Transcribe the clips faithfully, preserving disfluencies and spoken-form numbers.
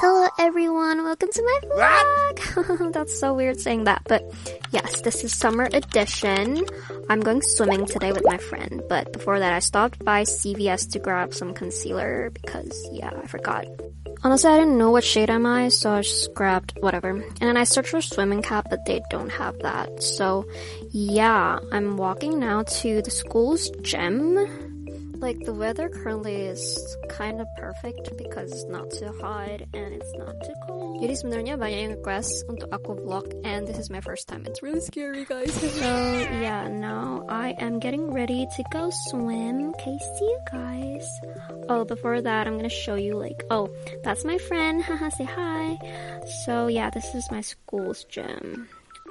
Hello everyone, welcome to my vlog! That's so weird saying that, but yes, this is summer edition. I'm going swimming today with my friend, but before that I stopped by C V S to grab some concealer because, yeah, I forgot. Honestly, I didn't know what shade am I, so I just grabbed whatever. And then I searched for swimming cap, but they don't have that. So, yeah, I'm walking now to the school's gym. Like, the weather currently is kind of perfect because it's not too hot and it's not too cold. Jadi sebenarnya banyak yang request untuk aku vlog, and this is my first time. It's really scary, guys. So, yeah, now I am getting ready to go swim. Okay, see you guys. Oh, before that, I'm gonna show you, like, oh, that's my friend. Haha, say hi. So, yeah, this is my school's gym.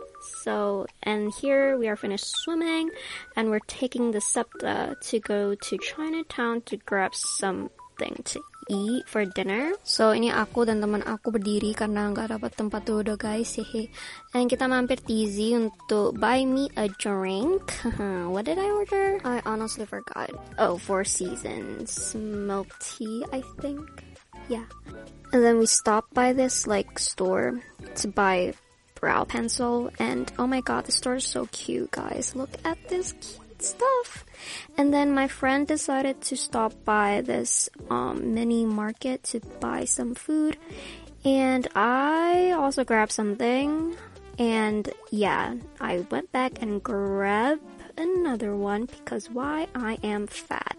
So, and here we are finished swimming, and we're taking the SEPTA to go to Chinatown to grab something to eat for dinner. So, ini aku dan teman aku berdiri karena nggak dapat tempat duduk, guys. Hehe. And kita mampir Tizzy untuk buy me a drink. What did I order? I honestly forgot. Oh, Four Seasons milk tea, I think. Yeah. And then we stopped by this, like, store to buy brow pencil, and oh my god, the store is so cute, guys. Look at this cute stuff. And then my friend decided to stop by this um mini market to buy some food, and I also grabbed something, and yeah, I went back and grabbed another one because why? I am fat.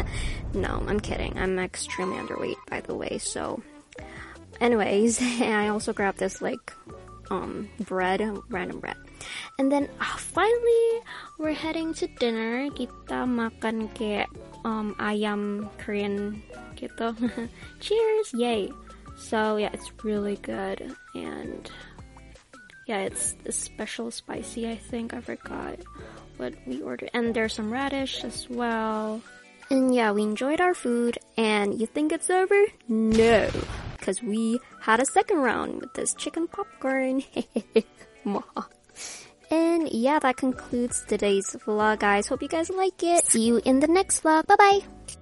No, I'm kidding. I'm extremely underweight, by the way. So anyways, I also grabbed this, like, um bread, random bread. And then uh, finally we're heading to dinner. Kita makan kayak um ayam Korean gitu. Cheers, yay. So yeah, it's really good, and yeah, it's the special spicy, I think. I forgot what we ordered, and there's some radish as well. And yeah, we enjoyed our food, and you think it's over? No, because we had a second round with this chicken popcorn. And yeah, that concludes today's vlog, guys. Hope you guys like it. See you in the next vlog. Bye bye.